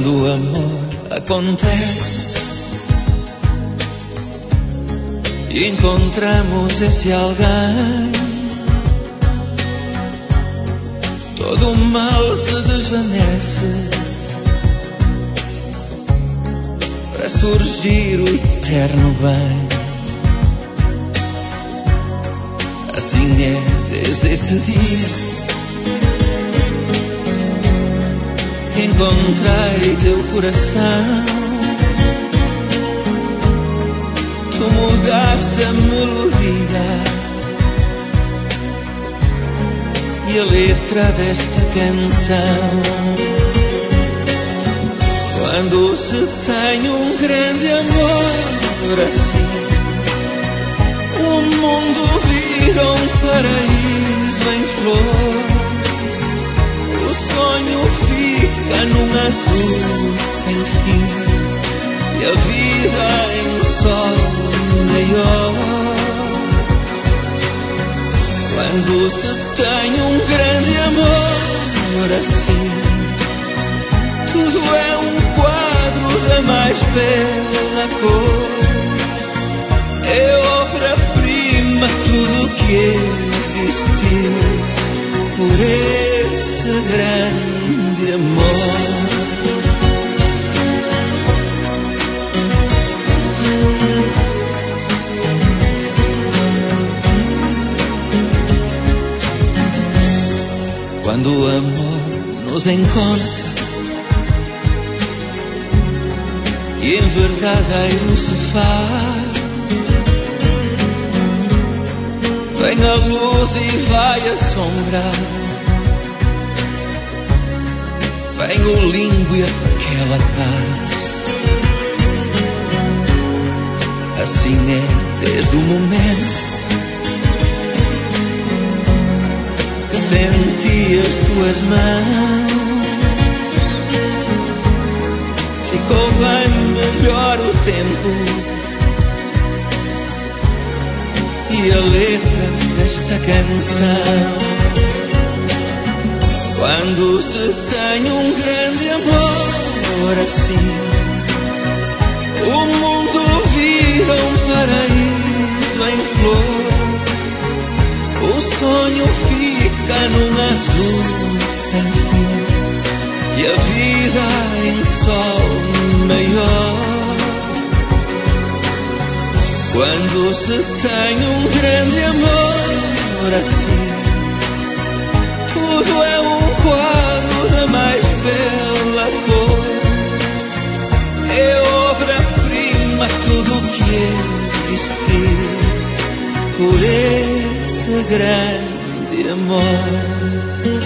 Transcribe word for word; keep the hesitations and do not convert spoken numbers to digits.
Quando o amor acontece e encontramos esse alguém, todo o mal se desvanece para surgir o eterno bem. Assim é desde esse dia que encontrei teu coração. Tu mudaste a melodia e a letra desta canção. Quando se tem um grande amor assim, o mundo vira um paraíso em flor. O sonho fica num azul sem fim e a vida em sol maior. Quando se tem um grande amor assim, tudo é um quadro da mais bela cor. É obra-prima tudo que existiu por esse grande amor. Quando o amor nos encontra e em verdadeiro se faz, vem a luz e vai a sombra, vem o limbo e aquela paz. Assim é desde o momento que senti as tuas mãos. Ficou bem melhor o tempo e a letra desta canção. Quando se tem um grande amor assim, o mundo vira um paraíso em flor. O sonho fica num azul sem fim e a vida em sol maior. Quando se tem um grande amor assim, tudo é um quadro da mais bela cor. É obra-prima tudo que existiu por esse grande amor.